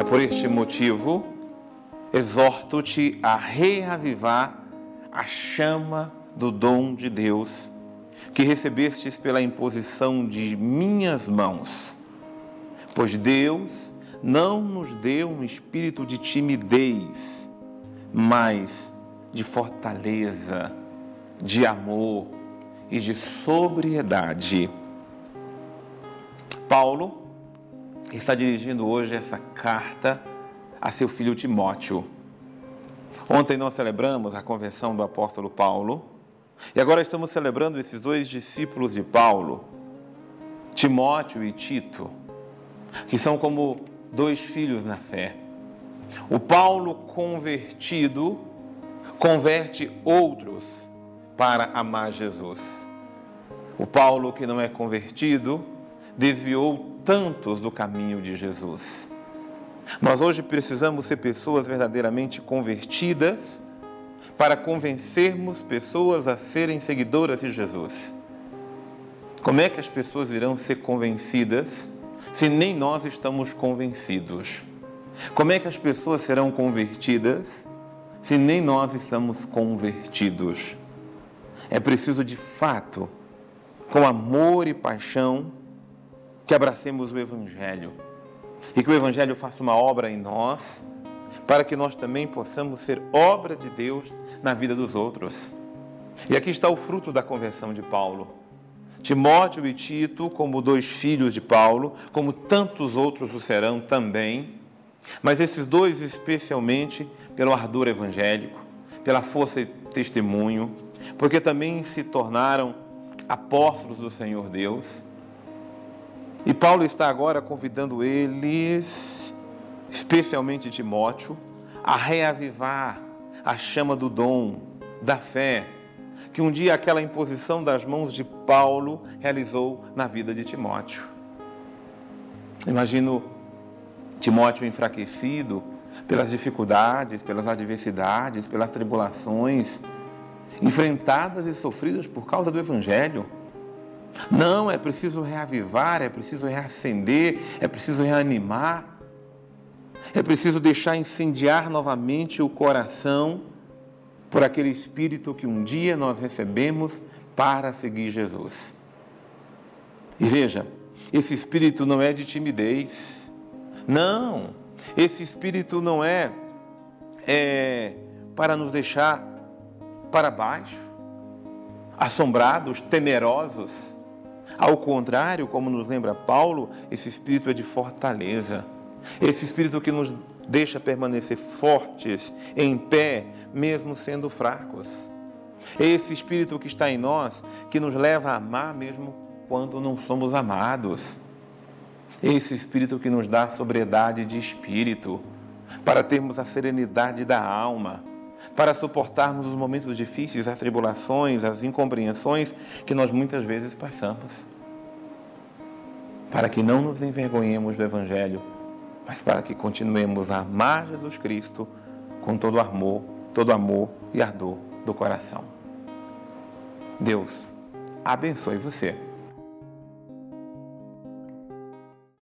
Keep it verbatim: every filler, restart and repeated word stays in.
Por este motivo, exorto-te a reavivar a chama do dom de Deus que recebestes pela imposição de minhas mãos. Pois Deus não nos deu um espírito de timidez, mas de fortaleza, de amor e de sobriedade. Paulo está dirigindo hoje essa carta a seu filho Timóteo. Ontem nós celebramos a conversão do apóstolo Paulo e agora estamos celebrando esses dois discípulos de Paulo, Timóteo e Tito, que são como dois filhos na fé. O Paulo convertido converte outros para amar Jesus. O Paulo que não é convertido desviou tantos do caminho de Jesus. Nós hoje precisamos ser pessoas verdadeiramente convertidas para convencermos pessoas a serem seguidoras de Jesus. Como é que as pessoas irão ser convencidas se nem nós estamos convencidos? Como é que as pessoas serão convertidas se nem nós estamos convertidos? É preciso, de fato, com amor e paixão, que abracemos o Evangelho e que o Evangelho faça uma obra em nós, para que nós também possamos ser obra de Deus na vida dos outros. E aqui está o fruto da conversão de Paulo. Timóteo e Tito, como dois filhos de Paulo, como tantos outros o serão também, mas esses dois especialmente pelo ardor evangélico, pela força e testemunho, porque também se tornaram apóstolos do Senhor Deus. E Paulo está agora convidando eles, especialmente Timóteo, a reavivar a chama do dom, da fé, que um dia aquela imposição das mãos de Paulo realizou na vida de Timóteo. Imagino Timóteo enfraquecido pelas dificuldades, pelas adversidades, pelas tribulações enfrentadas e sofridas por causa do Evangelho. Não, é preciso reavivar, é preciso reacender, é preciso reanimar, é preciso deixar incendiar novamente o coração por aquele Espírito que um dia nós recebemos para seguir Jesus. E veja, esse Espírito não é de timidez, não, esse Espírito não é, é para nos deixar para baixo, assombrados, temerosos. Ao contrário, como nos lembra Paulo, esse Espírito é de fortaleza. Esse Espírito que nos deixa permanecer fortes, em pé, mesmo sendo fracos. É esse Espírito que está em nós, que nos leva a amar mesmo quando não somos amados. É esse Espírito que nos dá sobriedade de espírito, para termos a serenidade da alma, para suportarmos os momentos difíceis, as tribulações, as incompreensões que nós muitas vezes passamos. Para que não nos envergonhemos do Evangelho, mas para que continuemos a amar Jesus Cristo com todo amor, todo amor e ardor do coração. Deus abençoe você.